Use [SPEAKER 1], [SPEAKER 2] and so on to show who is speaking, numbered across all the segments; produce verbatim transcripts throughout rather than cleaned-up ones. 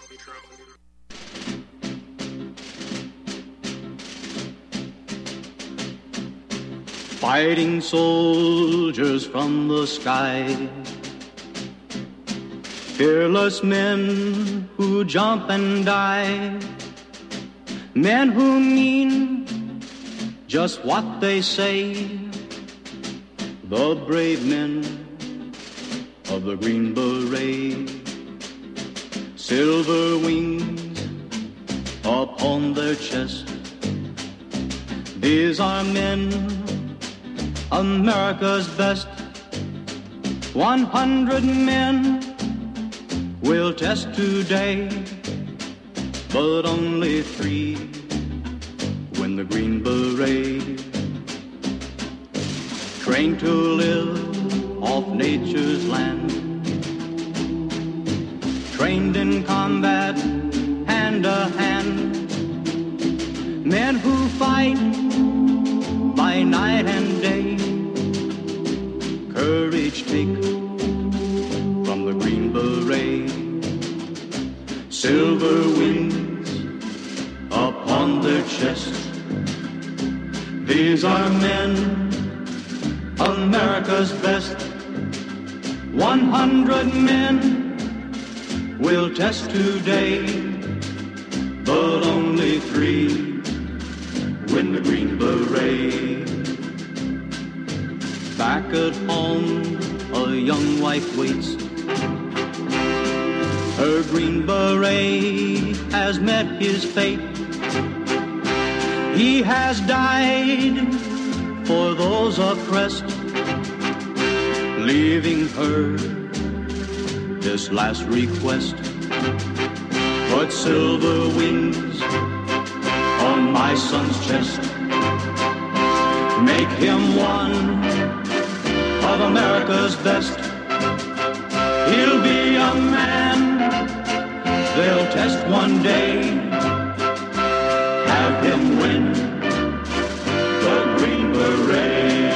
[SPEAKER 1] Fighting soldiers from the sky, fearless men who jump and die, men who mean just what they say, the brave men of the Green Beret, silver wings upon their chest. These are men, America's best. One hundred men will test today, but only three win the Green Beret. Trained to live off nature's land, trained in combat hand to hand, men who fight by night and day, courage take from the Green Beret, silver wings upon their chest. These are men, America's best. One hundred men will test today, but only three win the Green Beret. Back at home, a young wife waits. Her Green Beret has met his fate. He has died for those oppressed, leaving her this last request. Put silver wings on my son's chest. Make him one of America's best. He'll be a man they'll test one day. Have him win the Green Beret.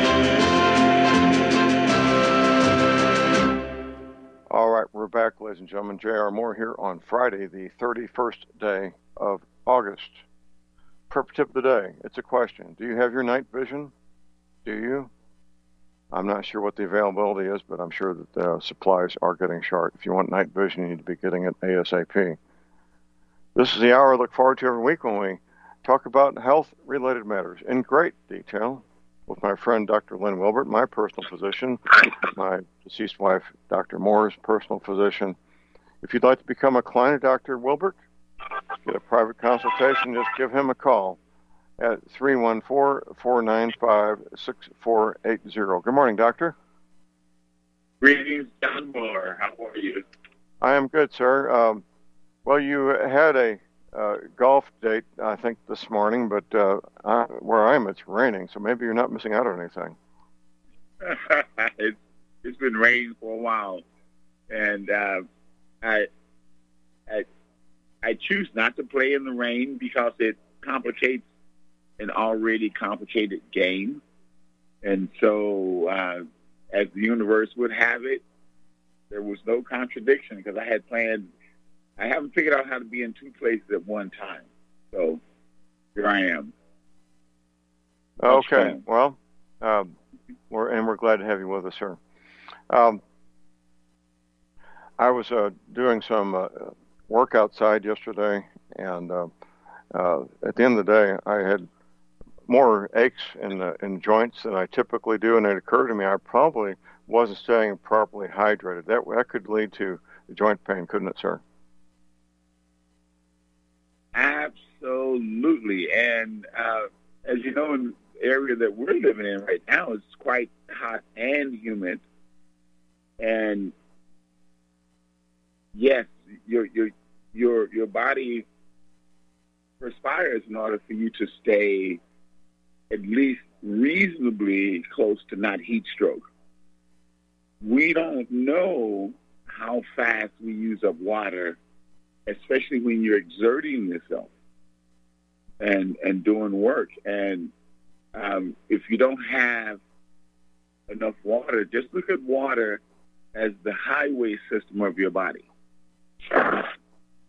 [SPEAKER 2] All right, we're back, ladies and gentlemen. J R. Moore here on Friday, the thirty-first day of August. Purple tip of the day. It's a question. Do you have your night vision? Do you? I'm not sure what the availability is, but I'm sure that the supplies are getting short. If you want night vision, you need to be getting it ASAP. This is the hour I look forward to every week when we talk about health-related matters in great detail with my friend Doctor Lynn Wilbert, my personal physician, my deceased wife, Doctor Moore's personal physician. If you'd like to become a client of Doctor Wilbert, get a private consultation, just give him a call at three one four, four nine five, six four eight zero. Good morning, Doctor.
[SPEAKER 3] Greetings, John Moore. How are you?
[SPEAKER 2] I am good, sir. Um, well, you had a uh, golf date, I think, this morning, but uh, I, where I am, it's raining, so maybe you're not missing out on anything.
[SPEAKER 3] it's, it's been raining for a while, and uh, I, I, I choose not to play in the rain because it complicates an already complicated game. And so, uh, as the universe would have it, there was no contradiction because I had planned, I haven't figured out how to be in two places at one time. So, here I am.
[SPEAKER 2] Okay, well, um, we're, and we're glad to have you with us, sir. Um, I was uh, doing some uh, work outside yesterday, and uh, uh, at the end of the day, I had more aches in the in joints than I typically do, and it occurred to me I probably wasn't staying properly hydrated. That that could lead to joint pain, couldn't it, sir?
[SPEAKER 3] Absolutely, and uh, as you know, in the area that we're living in right now, it's quite hot and humid, and yes, your your your your body perspires in order for you to stay at least reasonably close to not heat stroke. We don't know how fast we use up water, especially when you're exerting yourself and and doing work. And um, if you don't have enough water, just look at water as the highway system of your body.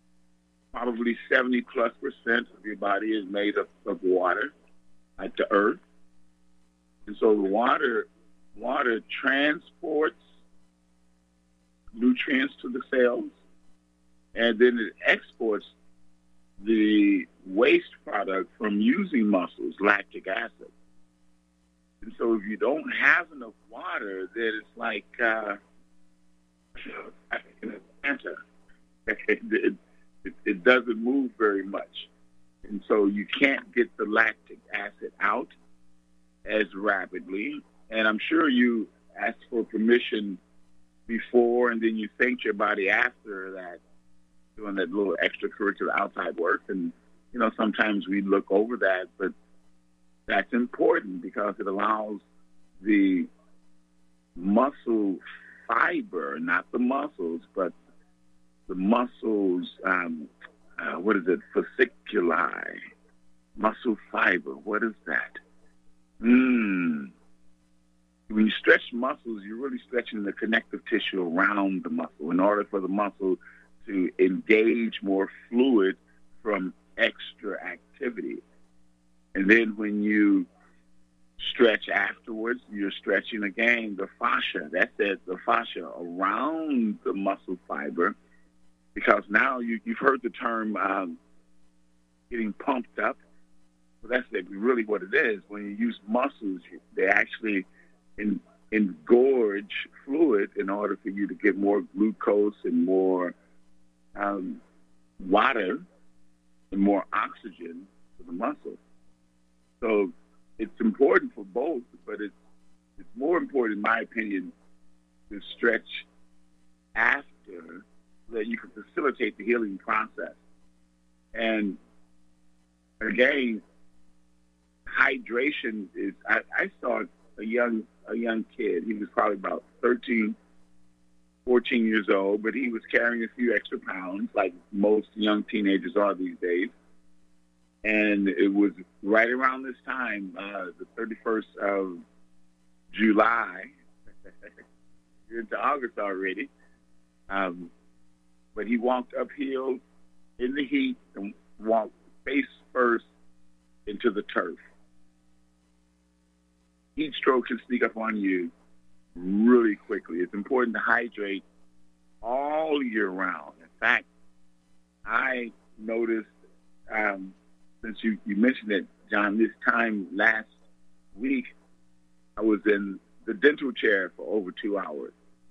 [SPEAKER 3] probably seventy plus percent of your body is made up of water, like the earth. And so the water, water transports nutrients to the cells, and then it exports the waste product from using muscles, lactic acid. And so if you don't have enough water, then it's like uh, in Atlanta. It, it, it doesn't move very much. And so you can't get the lactic acid out as rapidly. And I'm sure you asked for permission before, and then you thanked your body after that, doing that little extracurricular outside work. And, you know, sometimes we look over that, but that's important because it allows the muscle fiber, not the muscles, but the muscles, um, uh, what is it, fasciculi, muscle fiber, what is that? Mm. When you stretch muscles, you're really stretching the connective tissue around the muscle in order for the muscle to engage more fluid from extra activity. And then when you stretch afterwards, you're stretching again the fascia. That's it, the fascia around the muscle fiber, because now you, you've heard the term um, getting pumped up. Well, that's really what it is. When you use muscles, they actually in, engorge fluid in order for you to get more glucose and more um, water and more oxygen to the muscle. So it's important for both, but it's, it's more important, in my opinion, to stretch after so that you can facilitate the healing process. And again, hydration is, I, I saw a young a young kid. He was probably about thirteen, fourteen years old, but he was carrying a few extra pounds, like most young teenagers are these days. And it was right around this time, uh, the thirty-first of July. You're into August already. Um, but he walked uphill in the heat and walked face first into the turf. Heat stroke can sneak up on you really quickly. It's important to hydrate all year round. In fact, I noticed, um, since you, you mentioned it, John, this time last week, I was in the dental chair for over two hours.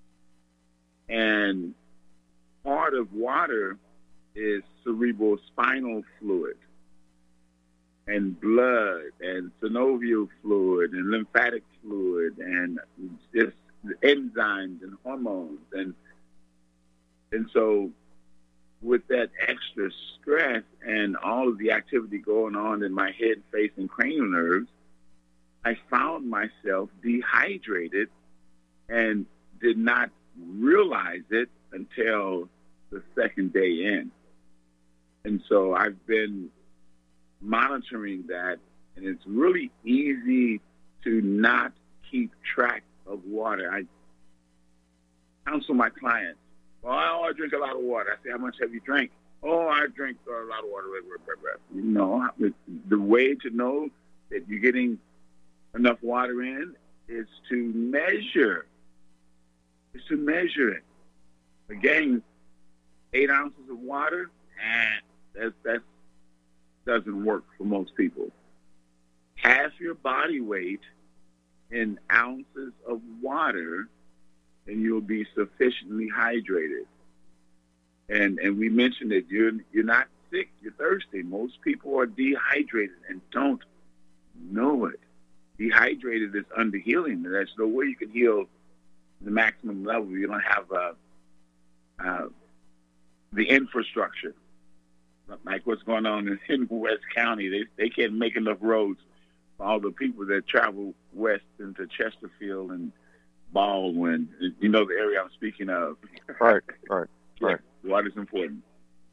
[SPEAKER 3] And part of water is cerebral spinal fluid and blood and synovial fluid and lymphatic fluid and just enzymes and hormones. And and so with that extra stress and all of the activity going on in my head, face, and cranial nerves, I found myself dehydrated and did not realize it until the second day in. And so I've been monitoring that, and it's really easy to not keep track of water. I counsel my clients, well, I drink a lot of water. I say, how much have you drank? Oh, I drink a lot of water. You know, the way to know that you're getting enough water in is to measure. Is to measure it. Again, eight ounces of water, eh, that's that's doesn't work for most people. Half your body weight in ounces of water, and you'll be sufficiently hydrated. And and we mentioned that you're you're not sick, you're thirsty. Most people are dehydrated and don't know it. Dehydrated is under healing. There's no way you can heal the maximum level. You don't have uh, uh, the infrastructure. Like what's going on in, in West County. They they can't make enough roads for all the people that travel west into Chesterfield and Baldwin. You know the area I'm speaking of.
[SPEAKER 2] Right, right, right.
[SPEAKER 3] Yeah, water's important.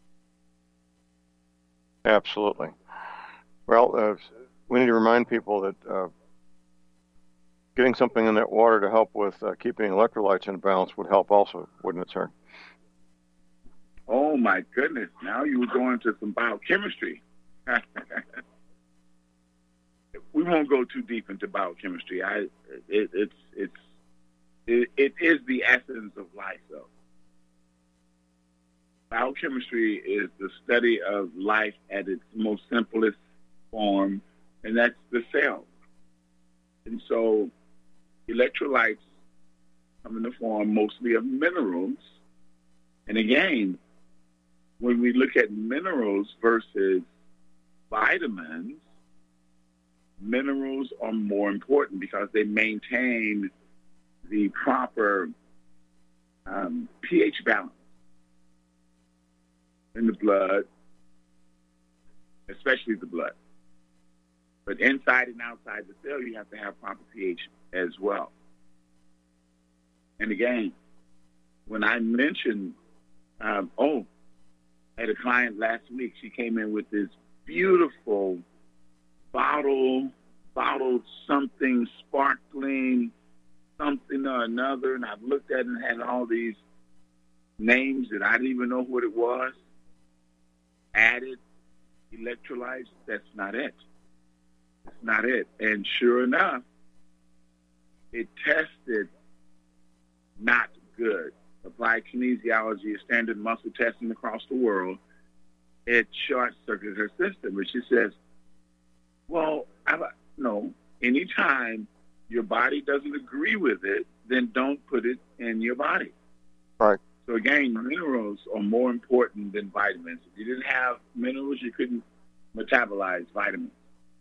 [SPEAKER 2] Absolutely. Well, uh, we need to remind people that uh, getting something in that water to help with uh, keeping electrolytes in balance would help also, wouldn't it, sir?
[SPEAKER 3] Oh my goodness! Now you were going to some biochemistry. We won't go too deep into biochemistry. I, it, it's, it's, it, it is the essence of life, though. Biochemistry is the study of life at its most simplest form, and that's the cell. And so, electrolytes come in the form mostly of minerals. And again, when we look at minerals versus vitamins, minerals are more important because they maintain the proper um, pH balance in the blood, especially the blood. But inside and outside the cell, you have to have proper pH as well. And again, when I mentioned, um, oh, I had a client last week, she came in with this beautiful bottle, bottled something sparkling, something or another, and I've looked at it and had all these names that I didn't even know what it was. Added electrolytes, that's not it. That's not it. And sure enough, it tested not good. Applied kinesiology, a standard muscle testing across the world, it short-circuited her system. But she says, well, I, no, anytime your body doesn't agree with it, then don't put it in your body.
[SPEAKER 2] Right.
[SPEAKER 3] So again, minerals are more important than vitamins. If you didn't have minerals, you couldn't metabolize vitamins.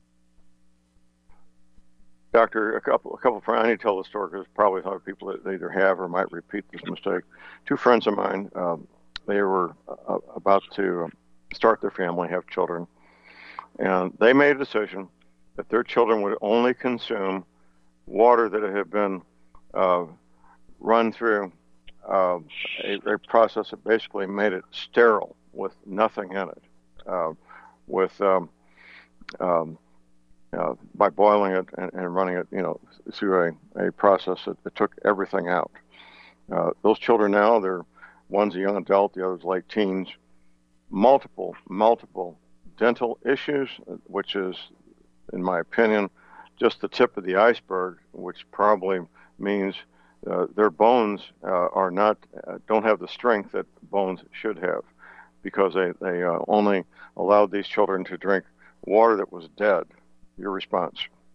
[SPEAKER 2] Doctor, a couple, a couple of friends, I need to tell the story because probably other people that either have or might repeat this mistake. Two friends of mine, um, they were uh, about to start their family, have children, and they made a decision that their children would only consume water that had been uh, run through uh, a, a process that basically made it sterile with nothing in it, uh, with um, um, uh, by boiling it and, and running it, you know, through a, a process that, that took everything out. Uh, those children now, they're one's a young adult, the other's late teens, multiple, multiple dental issues, which is, in my opinion, just the tip of the iceberg, which probably means uh, their bones uh, are not, uh, don't have the strength that bones should have, because they, they uh, only allowed these children to drink water that was dead. Your response?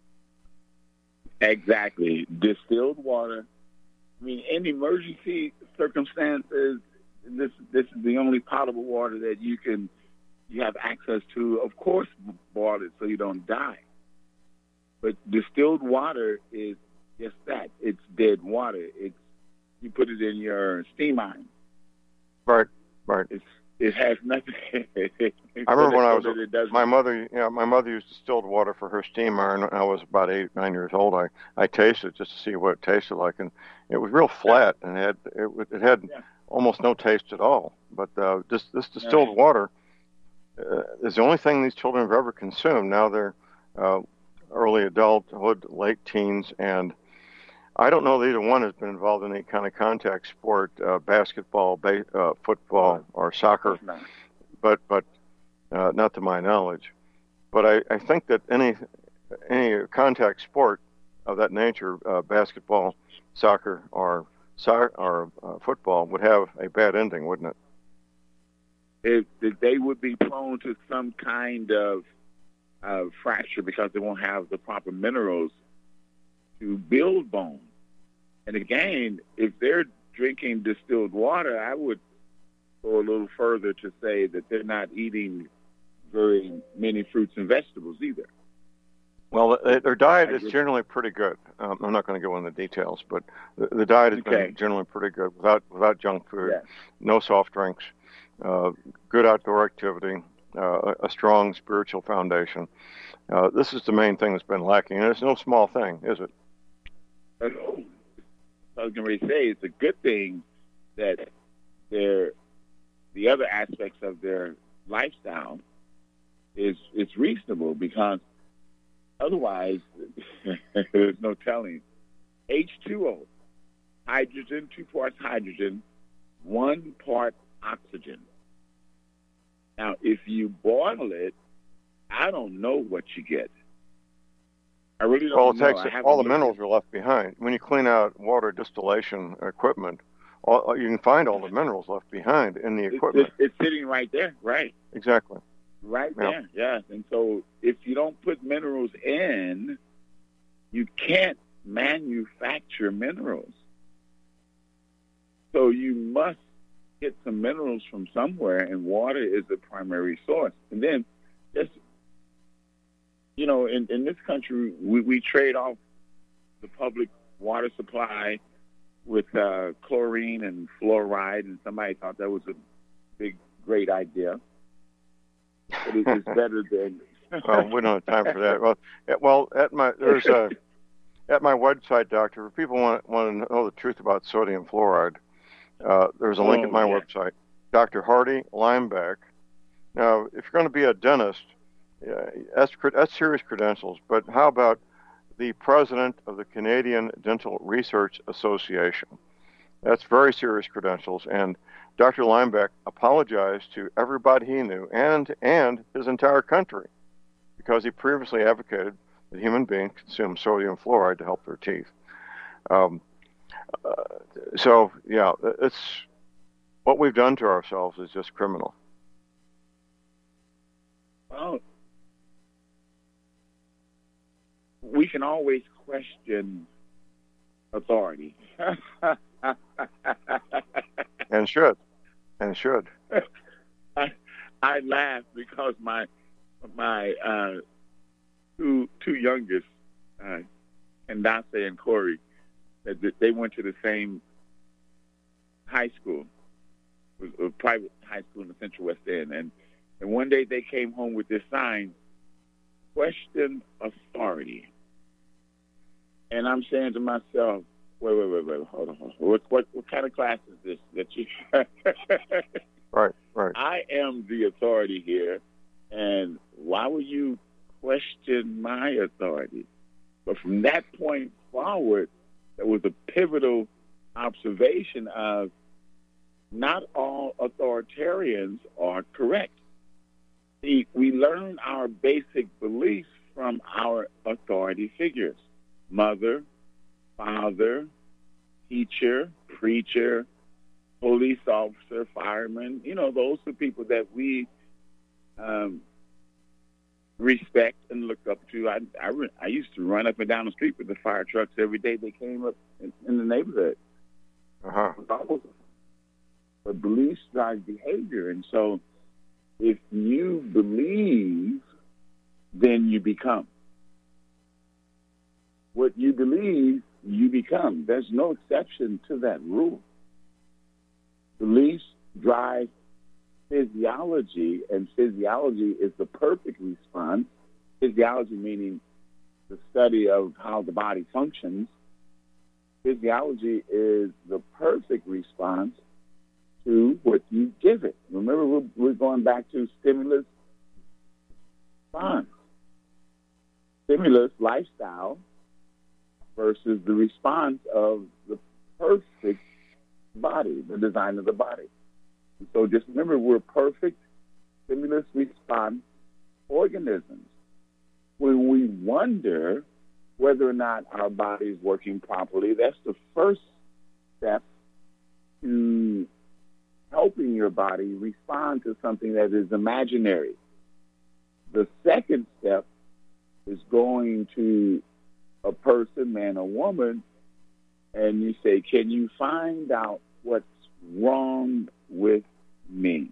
[SPEAKER 3] Exactly. Distilled water. I mean, in emergency circumstances, this this is the only potable water that you can you have access to. Of course, boil it so you don't die. But distilled water is just that. It's dead water. It's you put it in your steam iron.
[SPEAKER 2] Right. Right.
[SPEAKER 3] It's It has nothing.
[SPEAKER 2] I remember when I was my mother. Yeah, my mother used distilled water for her steam iron. When I was about eight, nine years old. I, I tasted it just to see what it tasted like, and it was real flat and it had it, it had yeah. almost no taste at all. But uh, this this distilled yeah. water uh, is the only thing these children have ever consumed. Now they're uh, early adulthood, late teens, and I don't know that either one has been involved in any kind of contact sport, uh, basketball, ba- uh, football, or soccer, but but uh, not to my knowledge. But I, I think that any any contact sport of that nature, uh, basketball, soccer, or so- or uh, football, would have a bad ending, wouldn't it?
[SPEAKER 3] If, if they would be prone to some kind of uh, fracture because they won't have the proper minerals to build bone. And again, if they're drinking distilled water, I would go a little further to say that they're not eating very many fruits and vegetables either.
[SPEAKER 2] Well, their diet is generally pretty good. Um, I'm not going to go into the details, but the, the diet has okay. been generally pretty good without without junk food, yeah. no soft drinks, uh, good outdoor activity, uh, a strong spiritual foundation. Uh, this is the main thing that's been lacking, and it's no small thing, is it?
[SPEAKER 3] I was going to say it's a good thing that their the other aspects of their lifestyle is it's reasonable, because otherwise there's no telling. H two O, hydrogen, two parts hydrogen, one part oxygen. if you boil it, I don't know what you get. I really don't
[SPEAKER 2] well, it
[SPEAKER 3] know.
[SPEAKER 2] takes
[SPEAKER 3] I haven't
[SPEAKER 2] all the
[SPEAKER 3] looked
[SPEAKER 2] minerals
[SPEAKER 3] at-
[SPEAKER 2] are left behind. When you clean out water distillation equipment, all, you can find all the minerals left behind in the
[SPEAKER 3] It's,
[SPEAKER 2] equipment.
[SPEAKER 3] it's, it's sitting right there, right?
[SPEAKER 2] Exactly.
[SPEAKER 3] Right
[SPEAKER 2] Yeah.
[SPEAKER 3] there, yes. And so if you don't put minerals in, you can't manufacture minerals. So you must get some minerals from somewhere, and water is the primary source. And then just, you know, in, in this country, we, we trade off the public water supply with uh, chlorine and fluoride, and somebody thought that was a big, great idea. But it, it's better than...
[SPEAKER 2] Well, we don't have time for that. Well, at, well, at my there's a at my website, Doctor. If people want want to know the truth about sodium fluoride, uh, there's a link
[SPEAKER 3] Oh,
[SPEAKER 2] at my
[SPEAKER 3] yeah.
[SPEAKER 2] website, Doctor Hardy Limeback. Now, if you're going to be a dentist, uh, that's cre- that's serious credentials. But how about the president of the Canadian Dental Research Association? That's very serious credentials. And Doctor Limeback apologized to everybody he knew and and his entire country because he previously advocated that human beings consume sodium fluoride to help their teeth. Um, uh, so, yeah, it's what we've done to ourselves is just criminal.
[SPEAKER 3] Well, we can always question authority.
[SPEAKER 2] And should. And should.
[SPEAKER 3] I, I laugh because my my uh, two two youngest, uh, Candace and Corey, that that they went to the same high school, it was a private high school in the Central West End, and and one day they came home with this sign, "Question authority," and I'm saying to myself, wait, wait, wait, wait, hold on, hold on. What, what, what kind of class is this that you?
[SPEAKER 2] Right, right.
[SPEAKER 3] I am the authority here, and why would you question my authority? But from that point forward, there was a pivotal observation of not all authoritarians are correct. See, we learn our basic beliefs from our authority figures: mother, father, teacher, preacher, police officer, fireman. You know, those are people that we um, respect and look up to. I, I, re- I used to run up and down the street with the fire trucks every day they came up in, in the neighborhood.
[SPEAKER 2] Uh-huh.
[SPEAKER 3] But beliefs drive behavior. And so if you believe, then you become. What you believe, you become. There's no exception to that rule. Beliefs drive physiology, and physiology is the perfect response. Physiology meaning the study of how the body functions. Physiology is the perfect response to what you give it. Remember, we're, we're going back to stimulus response. Stimulus, lifestyle, versus the response of the perfect body, the design of the body. And so just remember, we're perfect stimulus response organisms. When we wonder whether or not our body is working properly, that's the first step to helping your body respond to something that is imaginary. The second step is going to a person, man or woman, and you say, can you find out what's wrong with me?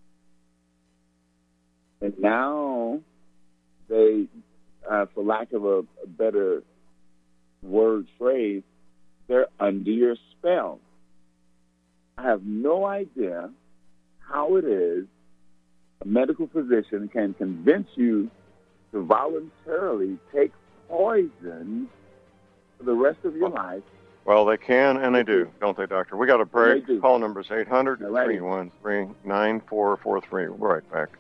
[SPEAKER 3] And now they, uh, for lack of a, a better word phrase, they're under your spell. I have no idea how it is a medical physician can convince you to voluntarily take poison for the rest of your life.
[SPEAKER 2] Well, they can and they do, don't they, Doctor? We got a break.
[SPEAKER 3] They do.
[SPEAKER 2] Call number is eight hundred, three one three, nine four four three. We're right back.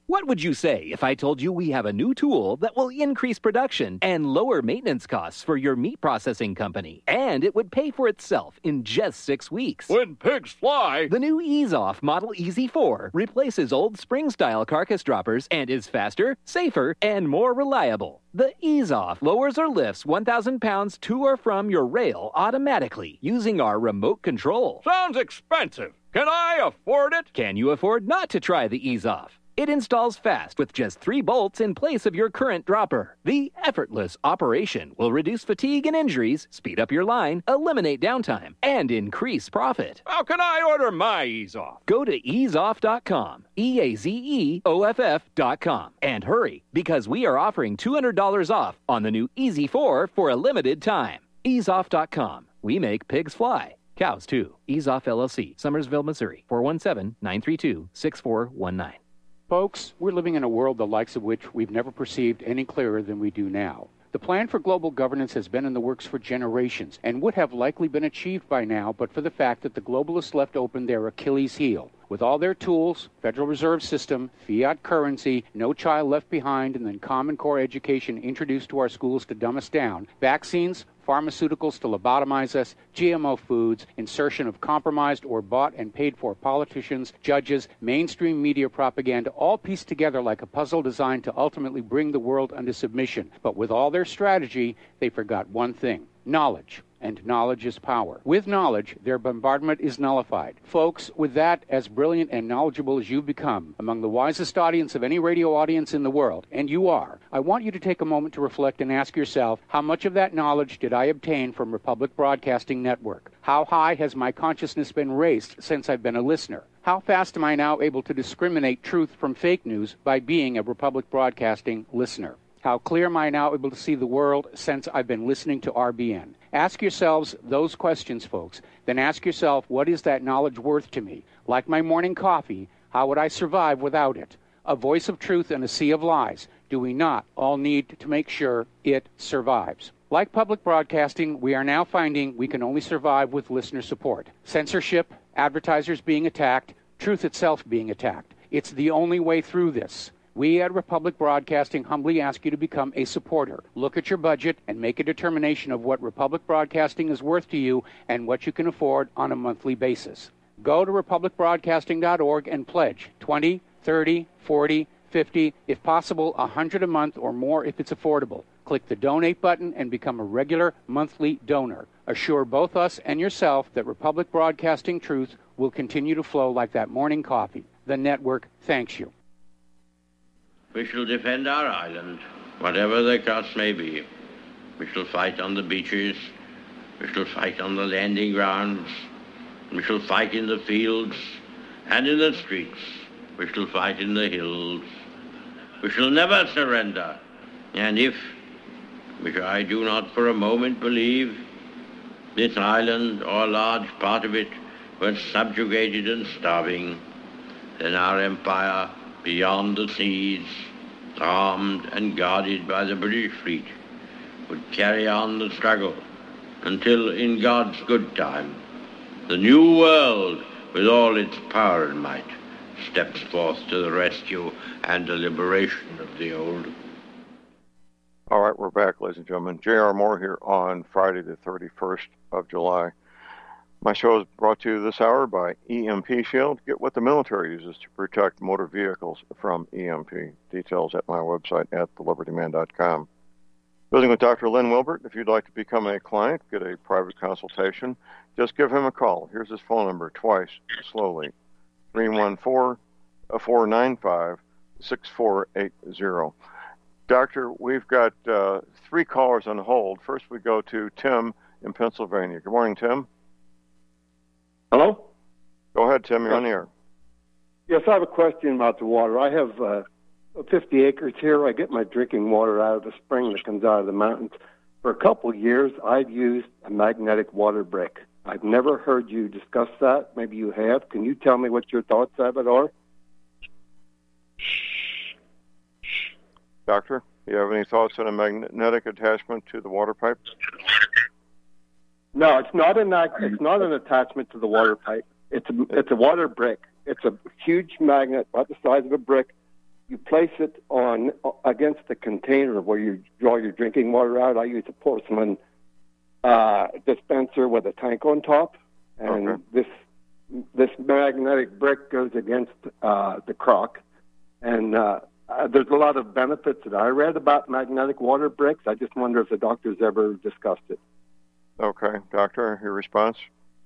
[SPEAKER 4] What would you say if I told you we have a new tool that will increase production and lower maintenance costs for your meat processing company? And it would pay for itself in just six weeks.
[SPEAKER 5] When pigs fly!
[SPEAKER 4] The new EaseOff Model E Z four replaces old spring-style carcass droppers and is faster, safer, and more reliable. The EaseOff lowers or lifts one thousand pounds to or from your rail automatically using our remote control.
[SPEAKER 5] Sounds expensive. Can I afford it?
[SPEAKER 4] Can you afford not to try the EaseOff? It installs fast with just three bolts in place of your current dropper. The effortless operation will reduce fatigue and injuries, speed up your line, eliminate downtime, and increase profit.
[SPEAKER 5] How can I order my EaseOff?
[SPEAKER 4] Go to ease off dot com, E A Z E O F F dot com, and hurry, because we are offering two hundred dollars off on the new E Z four for a limited time. ease off dot com. We make pigs fly. Cows, too. EaseOff L L C, Summersville, Missouri, four one seven, nine three two, six four one nine.
[SPEAKER 6] Folks, we're living in a world the likes of which we've never perceived any clearer than we do now. The plan for global governance has been in the works for generations and would have likely been achieved by now but for the fact that the globalists left open their Achilles heel. With all their tools, Federal Reserve System, fiat currency, no child left behind, and then Common Core education introduced to our schools to dumb us down, vaccines, pharmaceuticals to lobotomize us, G M O foods, insertion of compromised or bought and paid for politicians, judges, mainstream media propaganda, all pieced together like a puzzle designed to ultimately bring the world under submission. But with all their strategy, they forgot one thing: knowledge. And knowledge is power. With knowledge, their bombardment is nullified. Folks, with that, as brilliant and knowledgeable as you've become, among the wisest audience of any radio audience in the world, and you are, I want you to take a moment to reflect and ask yourself, how much of that knowledge did I obtain from Republic Broadcasting Network? How high has my consciousness been raised since I've been a listener? How fast am I now able to discriminate truth from fake news by being a Republic Broadcasting listener? How clear am I now able to see the world since I've been listening to R B N? Ask yourselves those questions, folks. Then ask yourself, what is that knowledge worth to me? Like my morning coffee, how would I survive without it? A voice of truth in a sea of lies. Do we not all need to make sure it survives? Like public broadcasting, we are now finding we can only survive with listener support. Censorship, advertisers being attacked, truth itself being attacked. It's the only way through this. We at Republic Broadcasting humbly ask you to become a supporter. Look at your budget and make a determination of what Republic Broadcasting is worth to you and what you can afford on a monthly basis. Go to republic broadcasting dot org and pledge twenty, thirty, forty, fifty, if possible one hundred a month or more if it's affordable. Click the donate button and become a regular monthly donor. Assure both us and yourself that Republic Broadcasting truth will continue to flow like that morning coffee. The network thanks you.
[SPEAKER 7] We shall defend our island, whatever the cost may be. We shall fight on the beaches. We shall fight on the landing grounds. We shall fight in the fields and in the streets. We shall fight in the hills. We shall never surrender. And if, which I do not for a moment believe, this island or a large part of it were subjugated and starving, then our empire beyond the seas, armed and guarded by the British fleet, would carry on the struggle until, in God's good time, the new world, with all its power and might, steps forth to the rescue and the liberation of the old.
[SPEAKER 2] All right, we're back, ladies and gentlemen. J R. Moore here on Friday the thirty-first of July. My show is brought to you this hour by E M P Shield. Get what the military uses to protect motor vehicles from E M P. Details at my website at the liberty man dot com. Visiting with Doctor Lynn Wilbert. If you'd like to become a client, get a private consultation, just give him a call. Here's his phone number twice, slowly. three one four, four nine five, six four eight zero. Doctor, we've got uh, three callers on hold. First we go to Tim in Pennsylvania. Good morning, Tim.
[SPEAKER 8] Hello?
[SPEAKER 2] Go ahead, Tim. You're on the air.
[SPEAKER 8] Yes, I have a question about the water. I have uh, fifty acres here. I get my drinking water out of the spring that comes out of the mountains. For a couple of years, I've used a magnetic water brick. I've never heard you discuss that. Maybe you have. Can you tell me what your thoughts of it are?
[SPEAKER 2] Doctor, do you have any thoughts on a magnetic attachment to the water pipe?
[SPEAKER 8] No, it's not an it's not an attachment to the water pipe. It's a it's a water brick. It's a huge magnet about the size of a brick you place it on against the container where you draw your drinking water out. I use a porcelain uh, dispenser with a tank on top, and
[SPEAKER 2] okay.
[SPEAKER 8] this this magnetic brick goes against uh, the crock. And uh, uh, there's a lot of benefits that I read about magnetic water bricks. I just wonder if the doctor's ever discussed it.
[SPEAKER 2] Okay, doctor, your response?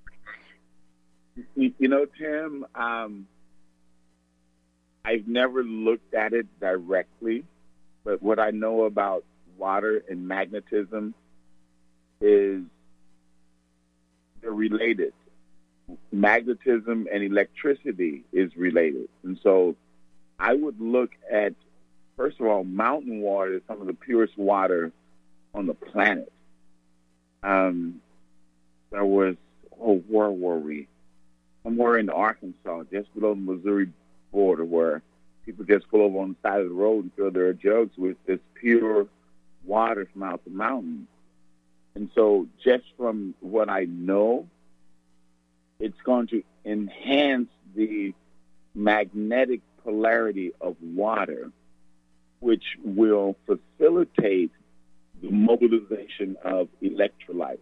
[SPEAKER 3] You, you know, Tim, um, I've never looked at it directly, but what I know about water and magnetism is they're related. Magnetism and electricity is related. And so I would look at, first of all, mountain water is some of the purest water on the planet. Um, there was, oh, where were we? Somewhere in Arkansas, just below the Missouri border, where people just pull over on the side of the road and fill their jugs with this pure water from out the mountain. And so just from what I know, it's going to enhance the magnetic polarity of water, which will facilitate the mobilization of electrolytes.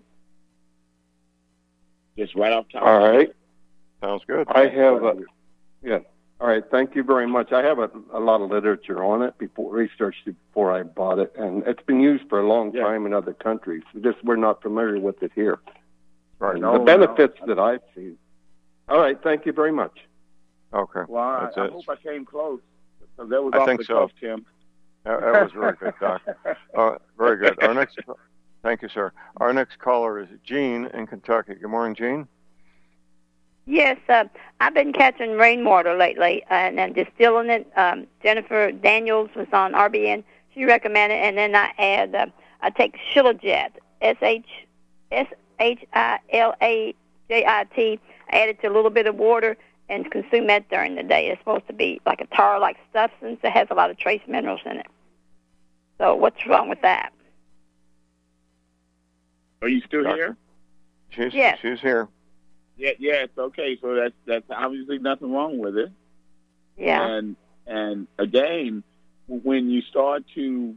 [SPEAKER 3] Just right off top.
[SPEAKER 8] All right.
[SPEAKER 2] Sounds good.
[SPEAKER 8] I have a, yeah. All right. Thank you very much. I have a, a lot of literature on it before researched it before I bought it, and it's been used for a long
[SPEAKER 3] yeah.
[SPEAKER 8] time in other countries. Just we're not familiar with it here.
[SPEAKER 2] Right.
[SPEAKER 8] No, the benefits no. that I've seen. All right. Thank you very much.
[SPEAKER 2] Okay.
[SPEAKER 3] Well, I,
[SPEAKER 2] That's
[SPEAKER 3] I
[SPEAKER 2] it.
[SPEAKER 3] hope I came close. So that was
[SPEAKER 2] I
[SPEAKER 3] off
[SPEAKER 2] think
[SPEAKER 3] the
[SPEAKER 2] so.
[SPEAKER 3] cuff, Tim.
[SPEAKER 2] That, that was very good, Doc. Uh, very good. Our next, thank you, sir. Our next caller is Jean in Kentucky. Good morning, Jean.
[SPEAKER 9] Yes, uh, I've been catching rainwater lately and, and distilling it. Um, Jennifer Daniels was on R B N. She recommended it, and then I add, uh, I take Shilajit, S H S H I L A J I T. I add it to a little bit of water and consume that during the day. It's supposed to be like a tar-like substance that has a lot of trace minerals in it. So what's wrong with that?
[SPEAKER 3] Are you still here?
[SPEAKER 2] She's,
[SPEAKER 9] yes.
[SPEAKER 2] She's here.
[SPEAKER 3] Yeah, yeah, it's okay. So that's that's obviously nothing wrong with it.
[SPEAKER 9] Yeah.
[SPEAKER 3] And and again, when you start to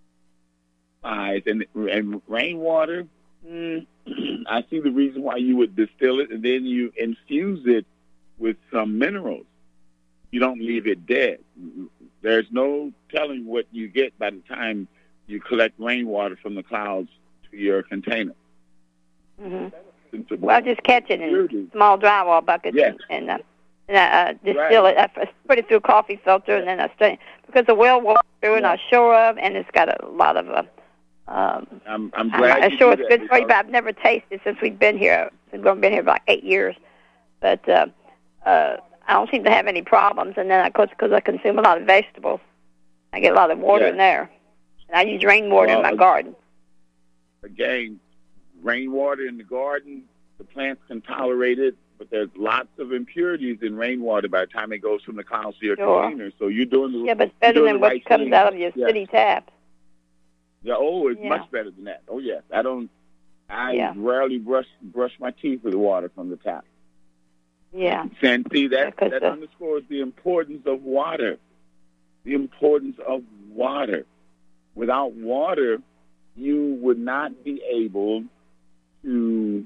[SPEAKER 3] uh, and and rainwater, mm, I see the reason why you would distill it and then you infuse it with some minerals. You don't leave it dead. There's no telling what you get by the time you collect rainwater from the clouds to your container.
[SPEAKER 9] Mm-hmm. Well, I just catch it in small drywall buckets
[SPEAKER 3] yes.
[SPEAKER 9] and, and, uh, and I uh, distill right. it. I put it through a coffee filter and then I strain because the well water and
[SPEAKER 3] yeah.
[SPEAKER 9] I'm sure of, and it's got a lot of. Uh, um,
[SPEAKER 3] I'm, I'm glad.
[SPEAKER 9] I'm
[SPEAKER 3] you
[SPEAKER 9] sure
[SPEAKER 3] do
[SPEAKER 9] it's
[SPEAKER 3] that
[SPEAKER 9] good for you, but I've never tasted since we've been here. We've been here for like eight years, but uh, uh, I don't seem to have any problems. And then, of course, because I consume a lot of vegetables, I get a lot of water
[SPEAKER 3] yes.
[SPEAKER 9] in there, and I use rainwater
[SPEAKER 3] well,
[SPEAKER 9] in my garden.
[SPEAKER 3] Again. Rainwater in the garden, the plants can tolerate it, but there's lots of impurities in rainwater by the time it goes from the clouds to your
[SPEAKER 9] sure.
[SPEAKER 3] container. So you're doing the
[SPEAKER 9] yeah, but it's better than what
[SPEAKER 3] right
[SPEAKER 9] comes
[SPEAKER 3] thing.
[SPEAKER 9] out of your
[SPEAKER 3] yes.
[SPEAKER 9] city tap.
[SPEAKER 3] Yeah, oh, it's
[SPEAKER 9] yeah.
[SPEAKER 3] much better than that. Oh yes, I don't. I
[SPEAKER 9] yeah.
[SPEAKER 3] rarely brush brush my teeth with water from the tap.
[SPEAKER 9] Yeah.
[SPEAKER 3] And see that
[SPEAKER 9] yeah,
[SPEAKER 3] that
[SPEAKER 9] the...
[SPEAKER 3] underscores the importance of water. The importance of water. Without water, you would not be able to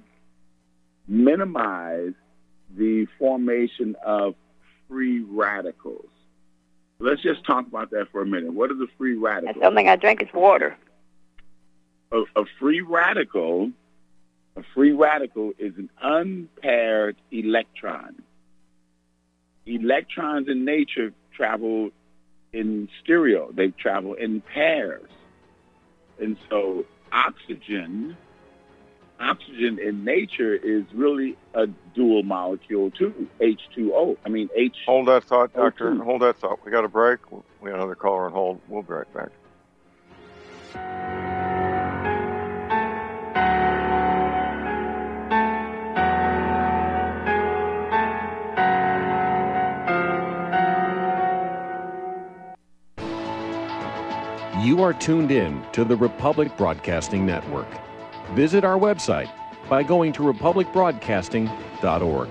[SPEAKER 3] minimize the formation of free radicals. Let's just talk about that for a minute. What are the free radicals?
[SPEAKER 9] That's something I drink is water.
[SPEAKER 3] A, a free radical, a free radical is an unpaired electron. Electrons in nature travel in stereo. They travel in pairs. And so oxygen Oxygen in nature is really a dual molecule too, H two O. I mean, H.
[SPEAKER 2] Hold that thought, Doctor. Hold that thought. We got a break. We got another caller on hold. We'll be right back.
[SPEAKER 10] You are tuned in to the Republic Broadcasting Network. Visit our website by going to republic broadcasting dot org.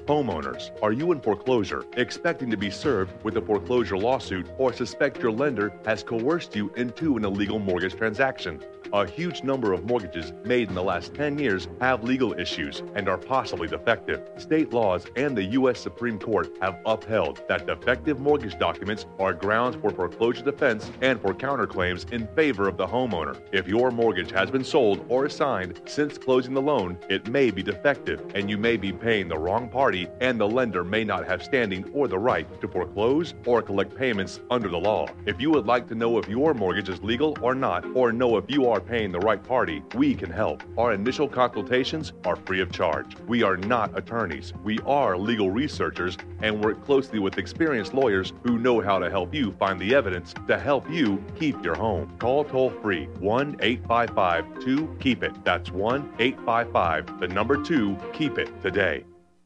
[SPEAKER 11] Homeowners, are you in foreclosure, expecting to be served with a foreclosure lawsuit, or suspect your lender has coerced you into an illegal mortgage transaction? A huge number of mortgages made in the last ten years have legal issues and are possibly defective. State laws and the U S Supreme Court have upheld that defective mortgage documents are grounds for foreclosure defense and for counterclaims in favor of the homeowner. If your mortgage has been sold or assigned since closing the loan, it may be defective and you may be paying the wrong party, and the lender may not have standing or the right to foreclose or collect payments under the law. If you would like to know if your mortgage is legal or not, or know if you are paying the right party, we can help. Our initial consultations are free of charge. We are not attorneys. We are legal researchers and work closely with experienced lawyers who know how to help you find the evidence to help you keep your home. Call toll free one eight five five two keep it. That's one eight five five, the number two, keep it today.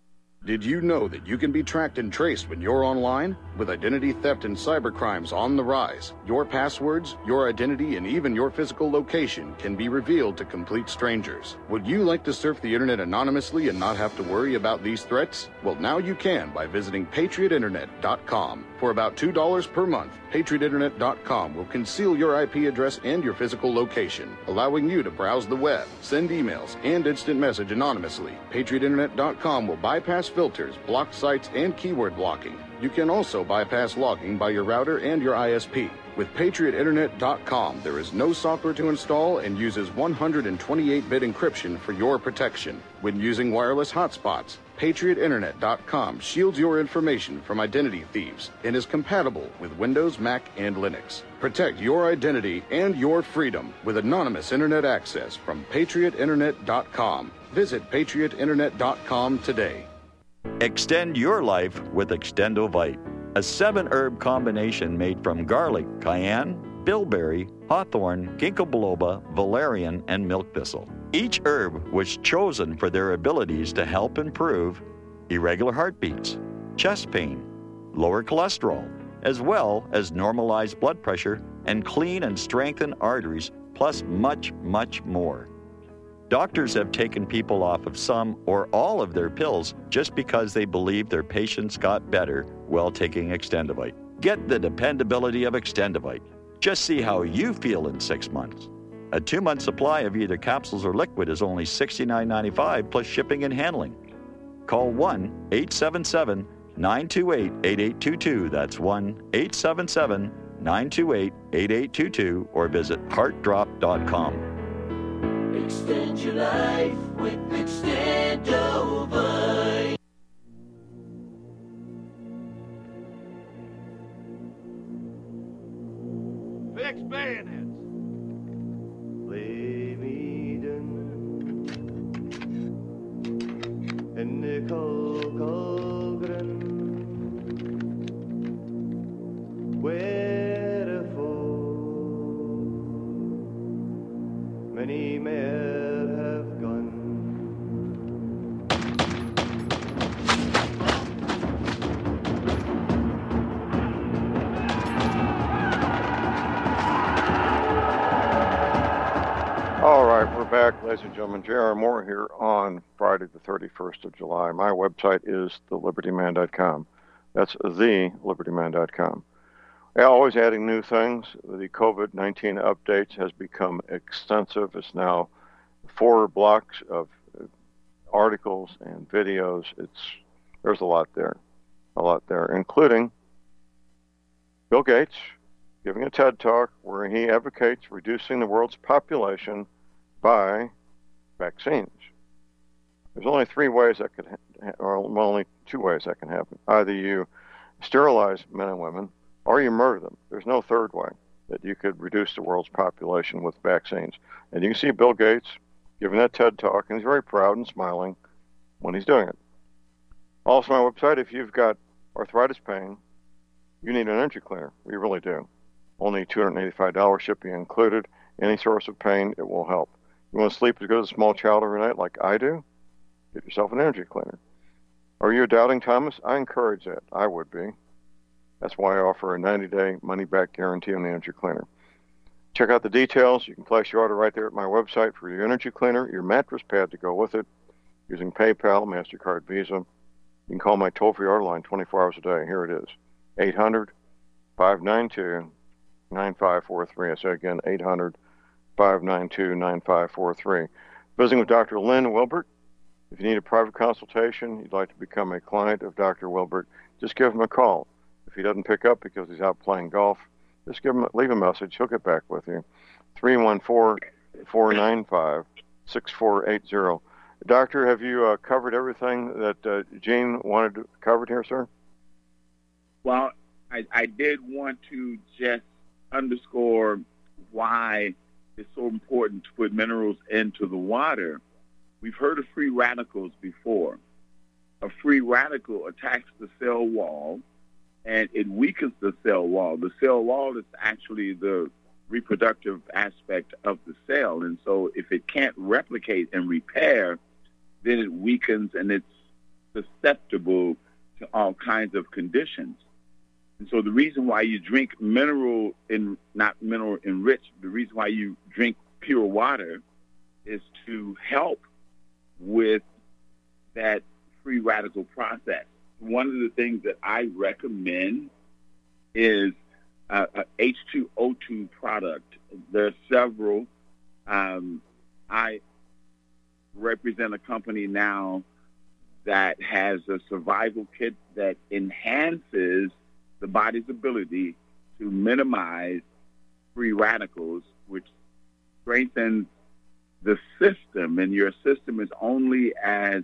[SPEAKER 12] Did you know that you can be tracked and traced when you're online? With identity theft and cybercrimes on the rise, your passwords, your identity, and even your physical location can be revealed to complete strangers. Would you like to surf the internet anonymously and not have to worry about these threats? Well, now you can by visiting patriot internet dot com. For about two dollars per month, patriot internet dot com will conceal your I P address and your physical location, allowing you to browse the web, send emails, and instant message anonymously. patriot internet dot com will bypass filters, block sites, and keyword blocking. You can also bypass logging by your router and your I S P. With patriot internet dot com, there is no software to install and uses one hundred twenty-eight bit encryption for your protection. When using wireless hotspots, patriot internet dot com shields your information from identity thieves and is compatible with Windows, Mac, and Linux. Protect your identity and your freedom with anonymous internet access from patriot internet dot com. Visit patriot internet dot com today.
[SPEAKER 13] Extend your life with Extendovite, a seven-herb combination made from garlic, cayenne, bilberry, hawthorn, ginkgo biloba, valerian, and milk thistle. Each herb was chosen for their abilities to help improve irregular heartbeats, chest pain, lower cholesterol, as well as normalize blood pressure and clean and strengthen arteries, plus much, much more. Doctors have taken people off of some or all of their pills just because they believe their patients got better while taking Extendovite. Get the dependability of Extendovite. Just see how you feel in six months. A two-month supply of either capsules or liquid is only sixty-nine ninety-five plus shipping and handling. Call one eight seven seven nine two eight eight eight two two. That's one eight seven seven nine two eight eight eight two two or visit heart drop dot com.
[SPEAKER 14] Extend your life with Extendovite.
[SPEAKER 5] Fix bayonets.
[SPEAKER 1] Lay me down in the cold, cold ground where the foe many men have gone.
[SPEAKER 2] All right, we're back, ladies and gentlemen. J R. Moore here on Friday the thirty-first of July. My website is the liberty man dot com. That's the liberty man dot com. We're always adding new things. The COVID nineteen updates has become extensive. It's now four blocks of articles and videos. It's there's a lot there, a lot there, including Bill Gates giving a TED Talk where he advocates reducing the world's population by vaccines. There's only three ways that could, ha- or only two ways that can happen. Either you sterilize men and women, or you murder them. There's no third way that you could reduce the world's population with vaccines. And you can see Bill Gates giving that TED Talk, and he's very proud and smiling when he's doing it. Also, my website, if you've got arthritis pain, you need an energy cleaner. We really do. Only two hundred eighty-five dollars shipping included. Any source of pain, it will help. You want to sleep as good as a small child every night like I do? Get yourself an energy cleaner. Are you a doubting Thomas? I encourage that. I would be. That's why I offer a ninety-day money-back guarantee on the energy cleaner. Check out the details. You can place your order right there at my website for your energy cleaner, your mattress pad to go with it, using PayPal, MasterCard, Visa. You can call my toll-free order line twenty-four hours a day. Here it is, eight hundred, five nine two, nine five four three. I say again, eight hundred, five nine two, nine five four three. Visiting with Doctor Lynn Wilbert. If you need a private consultation, you'd like to become a client of Doctor Wilbert, just give him a call. If he doesn't pick up because he's out playing golf, just give him, leave a message. He'll get back with you. three one four, four nine five, six four eight zero. Doctor, have you uh, covered everything that uh, Gene wanted to covered here, sir?
[SPEAKER 3] Well, I, I did want to just underscore why it's so important to put minerals into the water. We've heard of free radicals before. A free radical attacks the cell wall, and it weakens the cell wall. The cell wall is actually the reproductive aspect of the cell, and so if it can't replicate and repair, then it weakens and it's susceptible to all kinds of conditions. And so the reason why you drink mineral in not mineral enriched, the reason why you drink pure water is to help with that free radical process. One of the things that I recommend is uh, a H two O two product. There are several. Um, I represent a company now that has a survival kit that enhances the body's ability to minimize free radicals, which strengthens the system, and your system is only as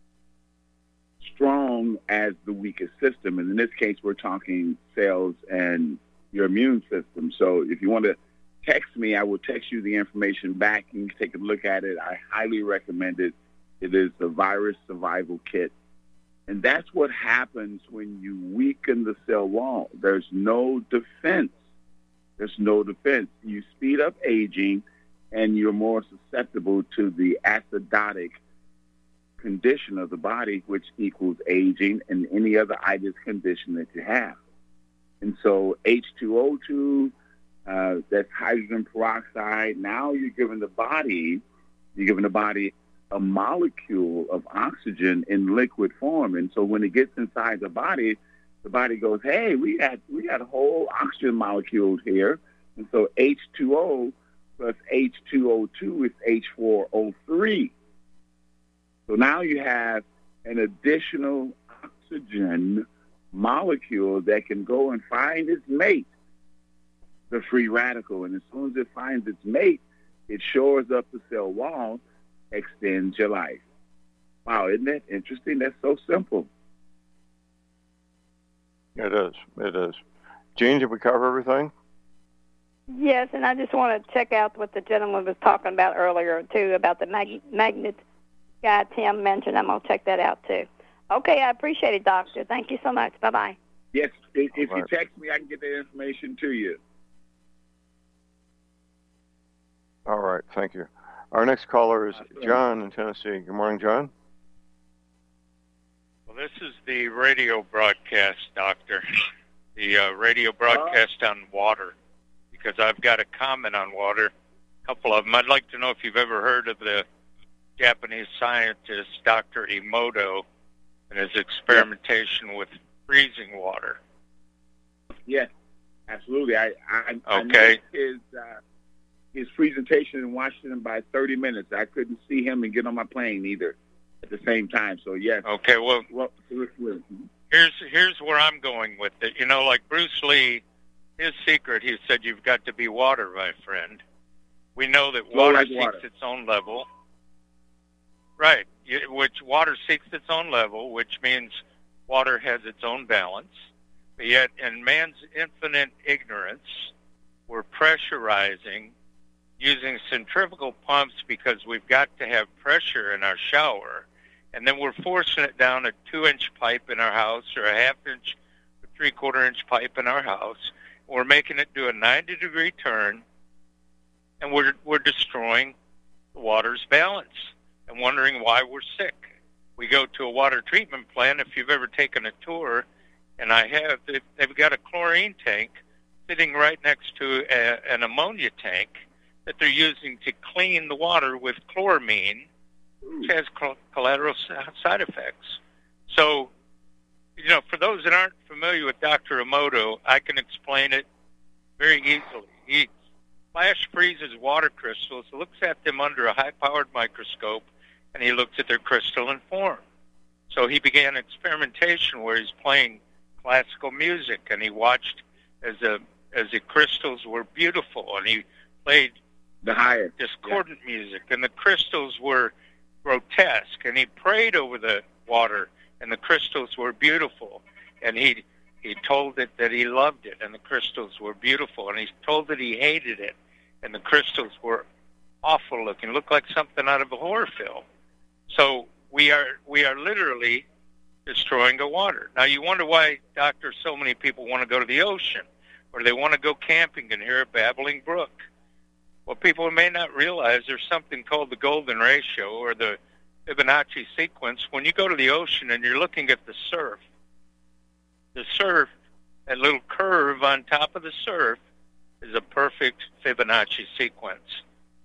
[SPEAKER 3] strong as the weakest system. And in this case, we're talking cells and your immune system. So if you want to text me, I will text you the information back. You can take a look at it. I highly recommend it. It is the virus survival kit. And that's what happens when you weaken the cell wall. There's no defense. There's no defense. You speed up aging, and you're more susceptible to the acidotic condition of the body, which equals aging and any other itis condition that you have. And so H two O two, uh, that's hydrogen peroxide. Now you're giving the body, you're giving the body a molecule of oxygen in liquid form. And so when it gets inside the body, the body goes, hey, we got, we got a whole oxygen molecule here. And so H two O plus H two O two is H four O three. So now you have an additional oxygen molecule that can go and find its mate, the free radical. And as soon as it finds its mate, it shores up the cell wall, extends your life. Wow, isn't that interesting? That's so simple.
[SPEAKER 2] It is. It is. Gene, did we cover everything?
[SPEAKER 9] Yes, and I just want to check out what the gentleman was talking about earlier, too, about the mag- magnet guy Tim mentioned. I'm going to check that out, too. Okay, I appreciate it, Doctor. Thank you so much. Bye-bye.
[SPEAKER 3] Yes, if, if
[SPEAKER 2] right.
[SPEAKER 3] you text me, I can get that information to you.
[SPEAKER 2] All right, thank you. Our next caller is John in Tennessee. Good morning, John.
[SPEAKER 15] Well, this is the radio broadcast, Doctor. The uh, radio broadcast on water, because I've got a comment on water, a couple of them. I'd like to know if you've ever heard of the Japanese scientist Doctor Emoto and his experimentation with freezing water.
[SPEAKER 3] Yes, absolutely. I, I,
[SPEAKER 15] okay.
[SPEAKER 3] I his uh, his presentation in Washington by thirty minutes. I couldn't see him and get on my plane either at the same time. So yes.
[SPEAKER 15] Okay. Well,
[SPEAKER 3] well
[SPEAKER 15] here's here's where I'm going with it. You know, like Bruce Lee, his secret, he said, you've got to be water, my friend. We know that water
[SPEAKER 3] like
[SPEAKER 15] seeks
[SPEAKER 3] water.
[SPEAKER 15] its own level. Right. Which water seeks its own level, which means water has its own balance. But yet, in man's infinite ignorance, we're pressurizing using centrifugal pumps because we've got to have pressure in our shower, and then we're forcing it down a two-inch pipe in our house or a half-inch, three-quarter-inch pipe in our house. We're making it do a ninety-degree turn, and we're we're destroying the water's balance and wondering why we're sick. We go to a water treatment plant. If you've ever taken a tour, and I have, they've got a chlorine tank sitting right next to a, an ammonia tank that they're using to clean the water with chloramine, which has collateral side effects. So those that aren't familiar with Doctor Emoto, I can explain it very easily. He flash freezes water crystals, looks at them under a high-powered microscope, and he looks at their crystalline form. So he began experimentation where he's playing classical music, and he watched as the as the crystals were beautiful, and he played
[SPEAKER 3] the higher
[SPEAKER 15] discordant yeah. music, and the crystals were grotesque, and he prayed over the water, and the crystals were beautiful, and he he told it that he loved it, and the crystals were beautiful, and he told that he hated it, and the crystals were awful looking, looked like something out of a horror film. So we are we are literally destroying the water. Now you wonder why, doctor, so many people want to go to the ocean, or they want to go camping and hear a babbling brook. Well, people may not realize there's something called the golden ratio, or the Fibonacci sequence. When you go to the ocean and you're looking at the surf, the surf, that little curve on top of the surf, is a perfect Fibonacci sequence.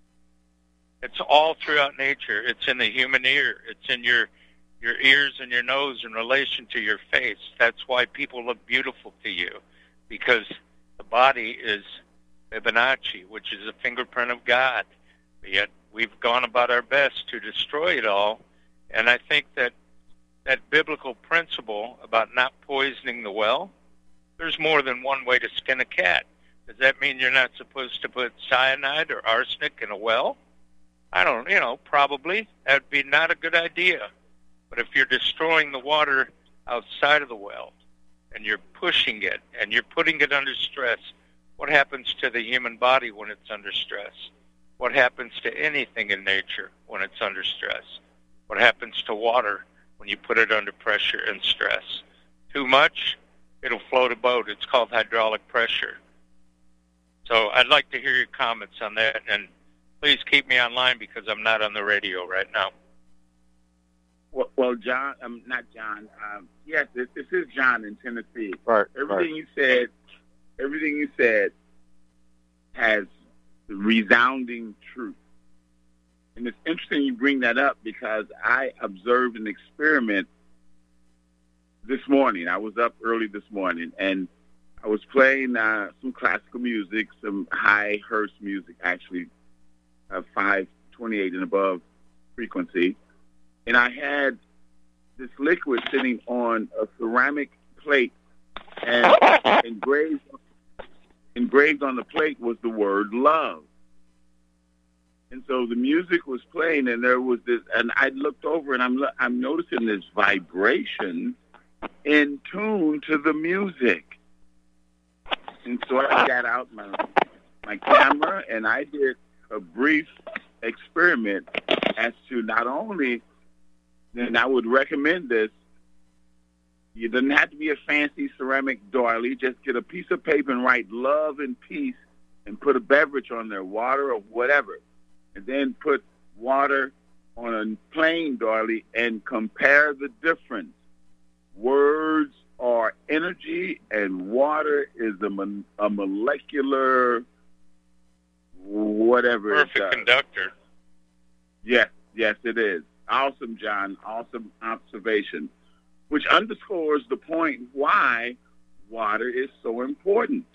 [SPEAKER 15] It's all throughout nature. It's in the human ear. It's in your your ears and your nose in relation to your face. That's why people look beautiful to you, because the body is Fibonacci, which is a fingerprint of God. But yet we've gone about our best to destroy it all. And I think that that biblical principle about not poisoning the well, there's more than one way to skin a cat. Does that mean you're not supposed to put cyanide or arsenic in a well? I don't, you know, probably. That would be not a good idea. But if you're destroying the water outside of the well, and you're pushing it, and you're putting it under stress, what happens to the human body when it's under stress? What happens to anything in nature when it's under stress? What happens to water when you put it under pressure and stress? Too much, it'll float a boat. It's called hydraulic pressure. So I'd like to hear your comments on that, and please keep me online because I'm not on the radio right now.
[SPEAKER 3] Well, well John, um, not John. Um, yes, this, this is John in Tennessee.
[SPEAKER 2] Right.
[SPEAKER 3] Everything
[SPEAKER 2] right.
[SPEAKER 3] you said, everything you said has resounding truth. And it's interesting you bring that up because I observed an experiment this morning. I was up early this morning, and I was playing uh, some classical music, some high hertz music, actually, uh, five twenty-eight and above frequency. And I had this liquid sitting on a ceramic plate, and engraved, engraved on the plate was the word love. And so the music was playing, and there was this, and I looked over, and I'm I'm noticing this vibration in tune to the music. And so I got out my my camera, and I did a brief experiment as to not only, and I would recommend this, you doesn't have to be a fancy ceramic doily. Just get a piece of paper and write love and peace and put a beverage on there, water or whatever. And then put water on a plain doily and compare the difference. Words are energy, and water is a, mon- a molecular whatever.
[SPEAKER 15] Perfect conductor.
[SPEAKER 3] Yes, yes, it is. Awesome, John. Awesome observation, which underscores the point why water is so important.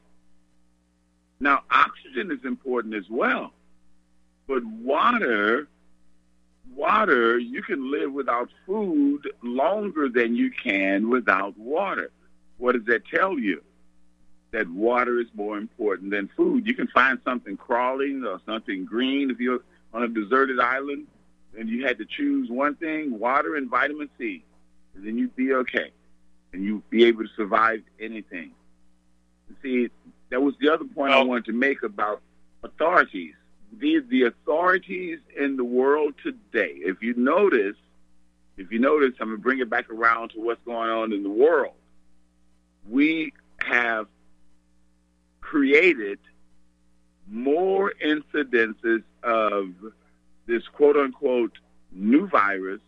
[SPEAKER 3] Now, oxygen is important as well. But water, water, you can live without food longer than you can without water. What does that tell you? That water is more important than food. You can find something crawling or something green if you're on a deserted island and you had to choose one thing, water and vitamin C, and then you'd be okay. And you'd be able to survive anything. See, that was the other point I wanted to make about authorities. The, the authorities in the world today, if you notice, if you notice, I'm going to bring it back around to what's going on in the world. We have created more incidences of this quote-unquote new virus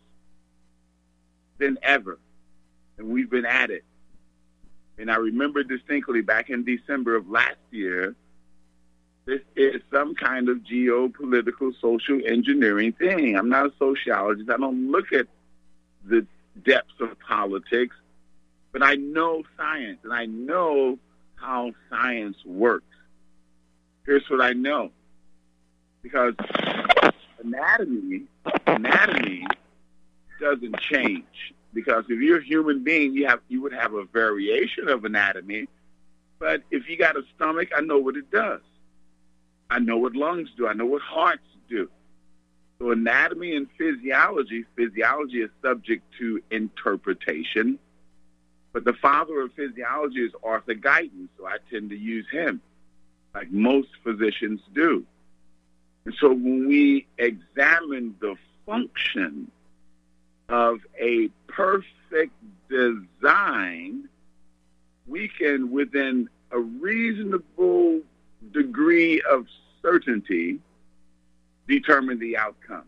[SPEAKER 3] than ever. And we've been at it. And I remember distinctly back in December of last year, this is some kind of geopolitical social engineering thing. I'm not a sociologist. I don't look at the depths of politics. but I know science, and I know how science works. Here's what I know. Because anatomy, anatomy doesn't change. Because if you're a human being, you have you would have a variation of anatomy. But if you got a stomach, I know what it does. I know what lungs do. I know what hearts do. So anatomy and physiology, physiology is subject to interpretation. But the father of physiology is Arthur Guyton, so I tend to use him, like most physicians do. And so when we examine the function of a perfect design, we can, within a reasonable degree of certainty, determine the outcome.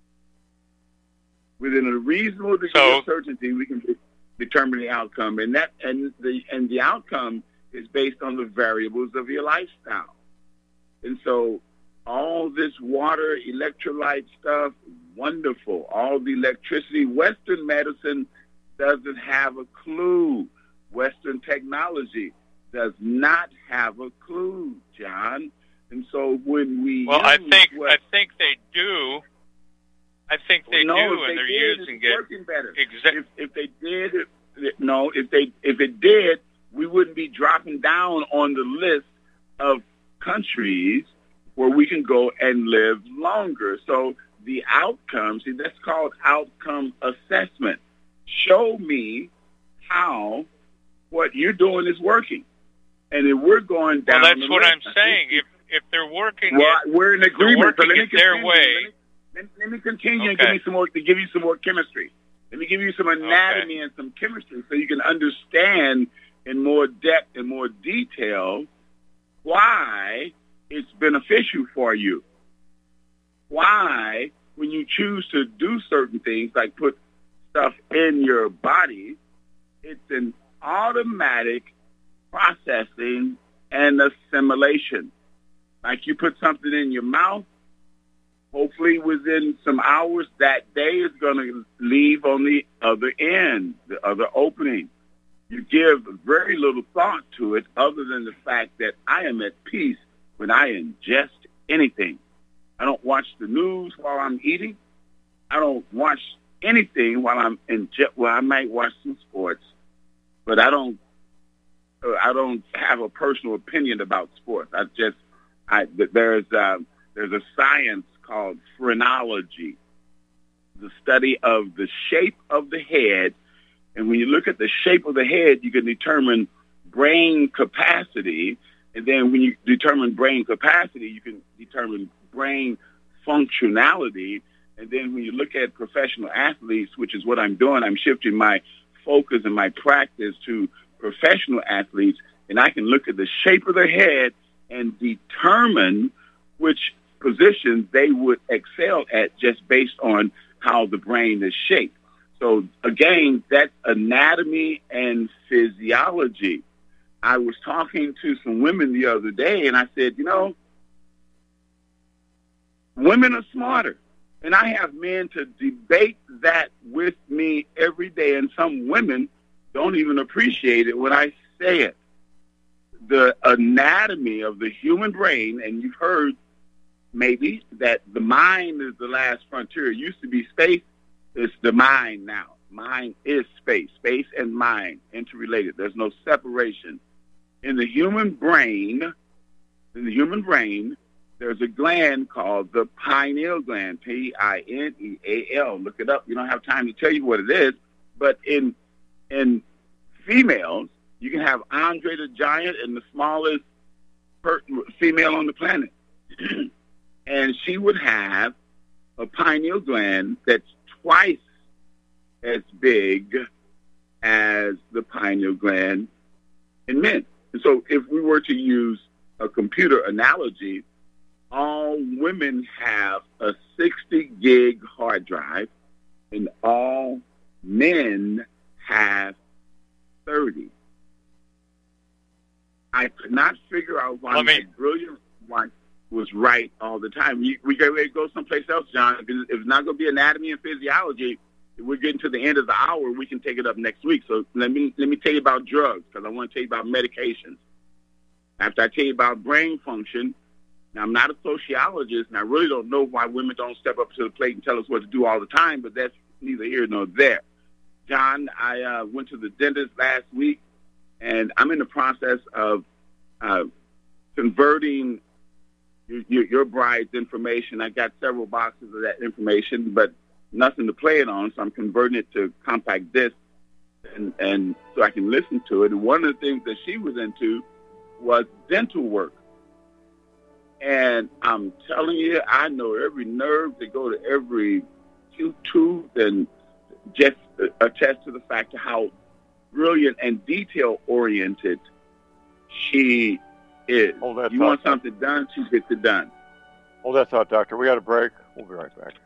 [SPEAKER 3] Within a reasonable degree
[SPEAKER 15] so,
[SPEAKER 3] of certainty, we can de- determine the outcome, and that and the and the outcome is based on the variables of your lifestyle. And so, all this water, electrolyte stuff, wonderful. All the electricity, Western medicine doesn't have a clue. Western technology does not have a clue, John. And so when we
[SPEAKER 15] well, I think
[SPEAKER 3] what,
[SPEAKER 15] I think they do. I think they
[SPEAKER 3] well, no,
[SPEAKER 15] do, and
[SPEAKER 3] they
[SPEAKER 15] they're
[SPEAKER 3] did,
[SPEAKER 15] using
[SPEAKER 3] it's
[SPEAKER 15] it.
[SPEAKER 3] Working better.
[SPEAKER 15] Exa-
[SPEAKER 3] if, if they did, it, no, if they if it did, we wouldn't be dropping down on the list of countries where we can go and live longer. So the outcome, see, that's called outcome assessment. Show me how what you're doing is working. And if we're going down,
[SPEAKER 15] well, that's what
[SPEAKER 3] list,
[SPEAKER 15] I'm saying. If if they're working,
[SPEAKER 3] well,
[SPEAKER 15] it,
[SPEAKER 3] we're in agreement.
[SPEAKER 15] working
[SPEAKER 3] So let me
[SPEAKER 15] it their
[SPEAKER 3] continue.
[SPEAKER 15] way.
[SPEAKER 3] Let me, let, let me continue
[SPEAKER 15] Okay.
[SPEAKER 3] and give me some more to give you some more chemistry. Let me give you some anatomy okay. and some chemistry so you can understand in more depth and more detail why it's beneficial for you. Why, when you choose to do certain things, like put stuff in your body, it's an automatic processing and assimilation. Like you put something in your mouth, hopefully within some hours, that day is going to leave on the other end, the other opening. You give very little thought to it other than the fact that I am at peace when I ingest anything. I don't watch the news while I'm eating. I don't watch anything while I'm in jet. Well, I might watch some sports, but I don't. I don't have a personal opinion about sports. I just, I there's uh, there's a science called phrenology, the study of the shape of the head, and when you look at the shape of the head, you can determine brain capacity, and then when you determine brain capacity, you can determine brain functionality, and then when you look at professional athletes, which is what I'm doing, I'm shifting my focus and my practice to professional athletes, and I can look at the shape of their head and determine which positions they would excel at just based on how the brain is shaped. So again, that's anatomy and physiology. I was talking to some women the other day, and I said, you know, women are smarter. And I have men to debate that with me every day, and some women don't even appreciate it when I say it. The anatomy of the human brain, and you've heard maybe that the mind is the last frontier. It used to be space. It's the mind now. Mind is space. Space and mind interrelated. There's no separation. In the human brain, in the human brain, there's a gland called the pineal gland, P I N E A L. Look it up. You don't have time to tell you what it is, but in in females, you can have Andre the Giant and the smallest per- female on the planet. And she would have a pineal gland that's twice as big as the pineal gland in men. And so if we were to use a computer analogy, all women have a sixty gig hard drive, and all men have thirty. I could not figure out why
[SPEAKER 15] Let me...
[SPEAKER 3] my brilliant wife was right all the time. We, we got to go someplace else, John. If it's not going to be anatomy and physiology, we're getting to the end of the hour. We can take it up next week. So let me let me tell you about drugs, because I want to tell you about medications. After I tell you about brain function, now I'm not a sociologist, and I really don't know why women don't step up to the plate and tell us what to do all the time, but that's neither here nor there. John, I uh, went to the dentist last week, and I'm in the process of uh, converting your, your, your bride's information. I got several boxes of that information, but nothing to play it on, so I'm converting it to compact disc, and, and so I can listen to it. And one of the things that she was into was dental work. And I'm telling you, I know every nerve. They go to every tooth and just attest to the fact of how brilliant and detail-oriented she is.
[SPEAKER 2] Hold that
[SPEAKER 3] you
[SPEAKER 2] thought,
[SPEAKER 3] want something done, she gets it done.
[SPEAKER 2] Hold that thought, Doctor. We got a break. We'll be right back.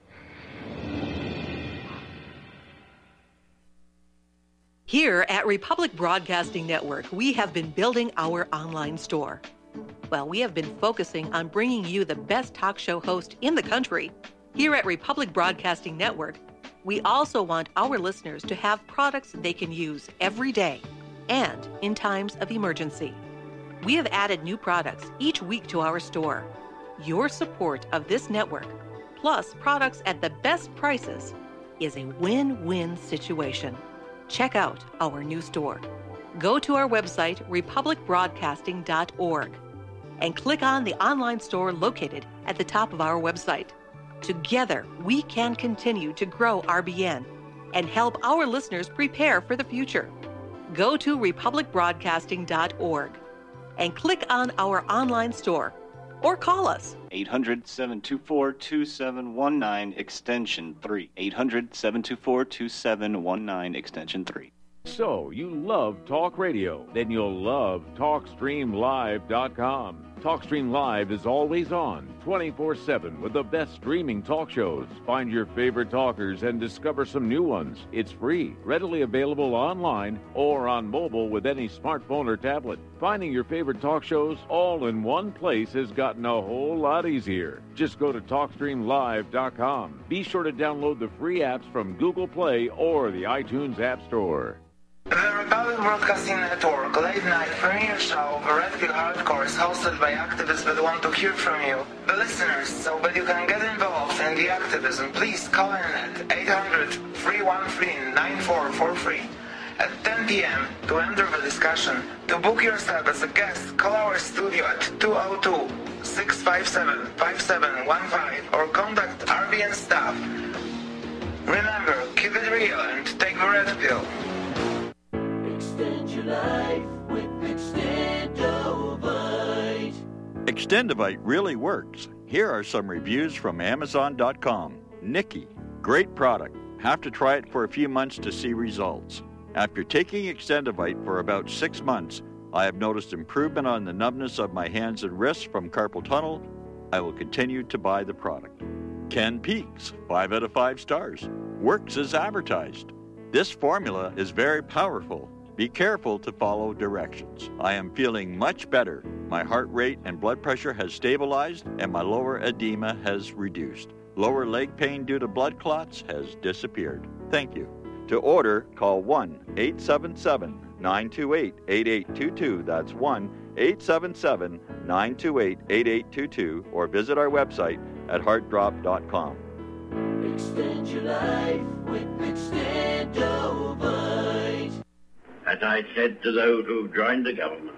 [SPEAKER 16] Here at Republic Broadcasting Network, we have been building our online store. Well, we have been focusing on bringing you the best talk show host in the country. Here at Republic Broadcasting Network, we also want our listeners to have products they can use every day and in times of emergency. We have added new products each week to our store. Your support of this network, plus products at the best prices, is a win-win situation. Check out our new store. Go to our website, republic broadcasting dot org, and click on the online store located at the top of our website. Together, we can continue to grow R B N and help our listeners prepare for the future. Go to republic broadcasting dot org and click on our online store or call us.
[SPEAKER 17] eight hundred, seven two four, two seven one nine, extension three. eight hundred, seven two four, two seven one nine, extension three.
[SPEAKER 18] So, you love talk radio? Then you'll love talk stream live dot com. TalkStream Live is always on, twenty-four seven, with the best streaming talk shows. Find your favorite talkers and discover some new ones. It's free, readily available online or on mobile with any smartphone or tablet. Finding your favorite talk shows all in one place has gotten a whole lot easier. Just go to talk stream live dot com. Be sure to download the free apps from Google Play or the iTunes App Store.
[SPEAKER 19] The Republic Broadcasting Network late night premiere show Red Pill Hardcore is hosted by activists that want to hear from you, the listeners. So that you can get involved in the activism, please call in at eight hundred, three one three, nine four four three at ten p.m. to enter the discussion. To book yourself as a guest, call our studio at two oh two, six five seven, five seven one five or contact R B N staff. Remember, keep it real and take the Red Pill.
[SPEAKER 14] Extend your life with Extendovite.
[SPEAKER 13] Extendovite really works. Here are some reviews from Amazon dot com. Nikki, great product. Have to try it for a few months to see results. After taking Extendovite for about six months, I have noticed improvement on the numbness of my hands and wrists from carpal tunnel. I will continue to buy the product. Ken Peaks, five out of five stars. Works as advertised. This formula is very powerful. Be careful to follow directions. I am feeling much better. My heart rate and blood pressure has stabilized and my lower edema has reduced. Lower leg pain due to blood clots has disappeared. Thank you. To order, call one eight seven seven, nine two eight, eight eight two two. That's one eight seven seven, nine two eight, eight eight two two or visit our website at heart drop dot com.
[SPEAKER 14] Extend your life with Extendovite.
[SPEAKER 7] As I said to those who've joined the government,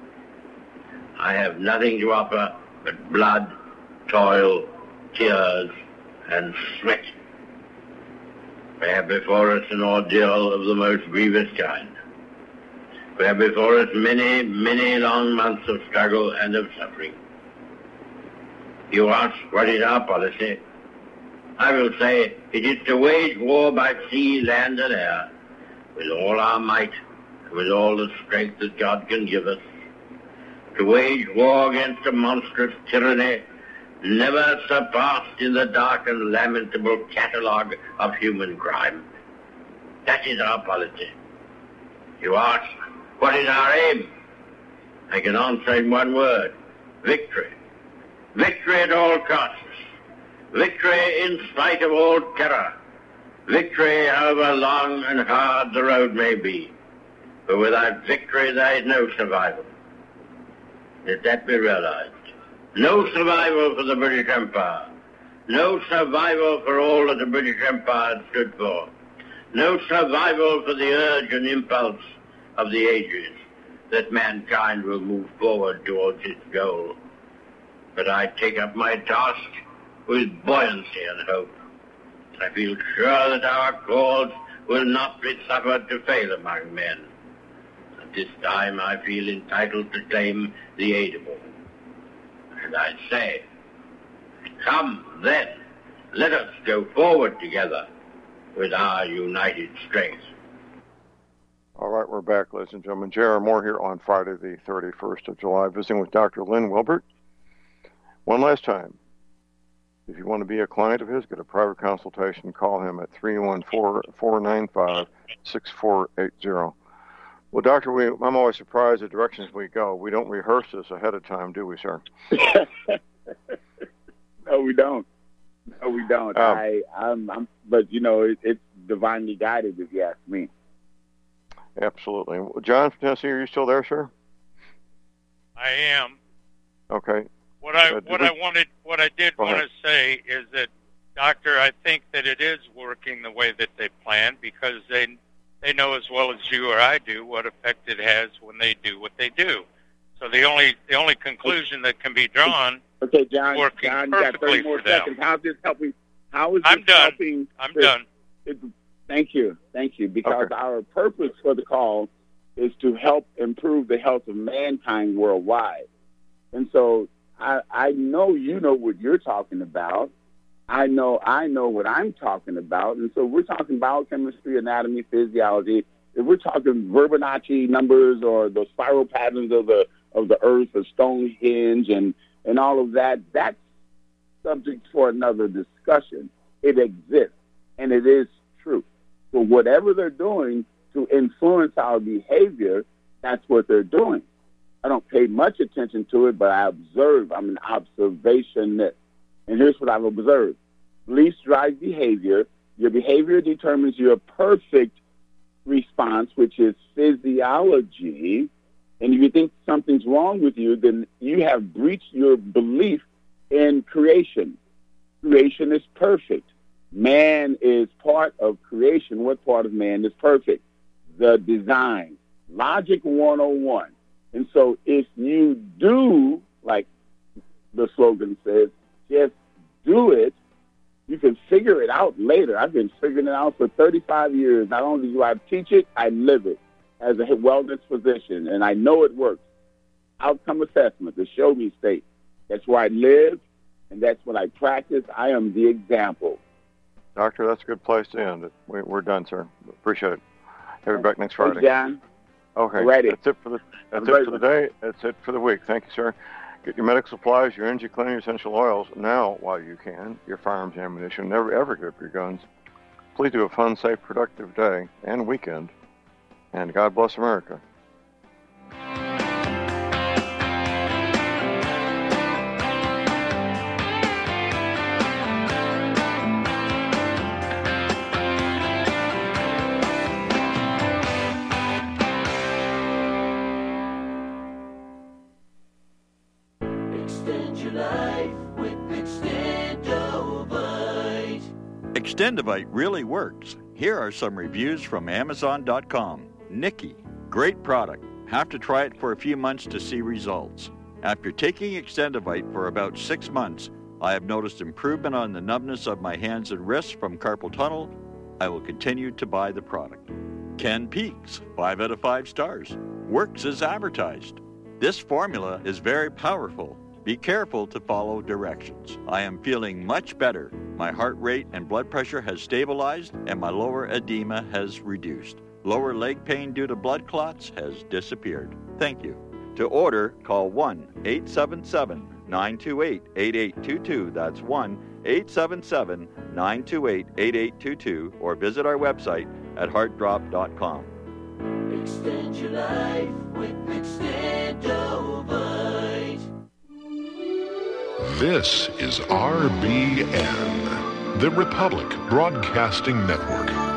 [SPEAKER 7] I have nothing to offer but blood, toil, tears, and sweat. We have before us an ordeal of the most grievous kind. We have before us many, many long months of struggle and of suffering. You ask, what is our policy? I will say, it is to wage war by sea, land, and air, with all our might, with all the strength that God can give us, to wage war against a monstrous tyranny never surpassed in the dark and lamentable catalogue of human crime. That is our policy. You ask, what is our aim? I can answer in one word, victory. Victory at all costs. Victory in spite of all terror. Victory, however long and hard the road may be, for without victory there is no survival. Let that be realized. No survival for the British Empire. No survival for all that the British Empire stood for. No survival for the urge and impulse of the ages that mankind will move forward towards its goal. But I take up my task with buoyancy and hope. I feel sure that our cause will not be suffered to fail among men. At this time I feel entitled to claim the aid of all. And I say, come then, let us go forward together with our united strength.
[SPEAKER 2] All right, we're back, ladies and gentlemen. J R. Moore here on Friday, the thirty-first of July, visiting with Doctor Lynn Wilbert. One last time, if you want to be a client of his, get a private consultation, call him at three one four, four nine five, six four eight zero. Well, Doctor, we, I'm always surprised the directions we go. We don't rehearse this ahead of time, do we, sir?
[SPEAKER 20] No, we don't. No, we don't. Um, I, I'm, I'm, but, you know, it, it's divinely guided, if you ask me.
[SPEAKER 2] Absolutely. Well, John from Tennessee, are you still there, sir?
[SPEAKER 15] I am.
[SPEAKER 2] Okay.
[SPEAKER 15] What I
[SPEAKER 2] uh,
[SPEAKER 15] what
[SPEAKER 2] we,
[SPEAKER 15] I wanted, what I did want to say is that, Doctor, I think that it is working the way that they planned, because they they know as well as you or I do what effect it has when they do what they do. So the only the only conclusion that can be drawn.
[SPEAKER 20] Okay, John.
[SPEAKER 15] is working
[SPEAKER 20] John, you got
[SPEAKER 15] perfectly
[SPEAKER 20] thirty more
[SPEAKER 15] for them.
[SPEAKER 20] seconds. How's this helping? How is this
[SPEAKER 15] I'm done.
[SPEAKER 20] helping?
[SPEAKER 15] I'm
[SPEAKER 20] to,
[SPEAKER 15] done.
[SPEAKER 20] It, thank you, thank you. Because
[SPEAKER 2] okay.
[SPEAKER 20] our purpose for the call is to help improve the health of mankind worldwide, and so I, I know you know what you're talking about. I know I know what I'm talking about, and so we're talking biochemistry, anatomy, physiology. If we're talking Fibonacci numbers or the spiral patterns of the of the Earth or Stonehenge and and all of that, that's subject for another discussion. It exists, and it is true. So whatever they're doing to influence our behavior, that's what they're doing. I don't pay much attention to it, but I observe. I'm an observationist. And here's what I've observed. Beliefs drive behavior. Your behavior determines your perfect response, which is physiology. And if you think something's wrong with you, then you have breached your belief in creation. Creation is perfect. Man is part of creation. What part of man is perfect? The design. Logic one oh one. And so if you do, like the slogan says, just do it, you can figure it out later. I've been figuring it out for thirty-five years. Not only do I teach it, I live it as a wellness physician, and I know it works. Outcome assessment, the show me state. That's where I live, and that's what I practice. I am the example.
[SPEAKER 2] Doctor, that's a good place to end it. We, we're done, sir. Appreciate it. Have you back next Friday.
[SPEAKER 20] Hey, John.
[SPEAKER 2] Okay.
[SPEAKER 20] Ready.
[SPEAKER 2] That's it for the that's it for the day. That's it for the week. Thank you, sir. Get your medical supplies, your energy cleaning, essential oils now while you can. Your firearms ammunition. Never ever give up your guns. Please do a fun, safe, productive day and weekend. And God bless America.
[SPEAKER 14] Extend your life with Extendovite.
[SPEAKER 13] Extendovite really works. Here are some reviews from Amazon dot com. Nikki, great product. Have to try it for a few months to see results. After taking Extendovite for about six months, I have noticed improvement on the numbness of my hands and wrists from carpal tunnel. I will continue to buy the product. Ken Peaks, five out of five stars. Works as advertised. This formula is very powerful. Be careful to follow directions. I am feeling much better. My heart rate and blood pressure has stabilized, and my lower edema has reduced. Lower leg pain due to blood clots has disappeared. Thank you. To order, call one eight seven seven, nine two eight, eight eight two two. That's one eight seven seven, nine two eight, eight eight two two, or visit our website at heart drop dot com.
[SPEAKER 14] Extend your life with Extendovite.
[SPEAKER 21] This is R B N, the Republic Broadcasting Network.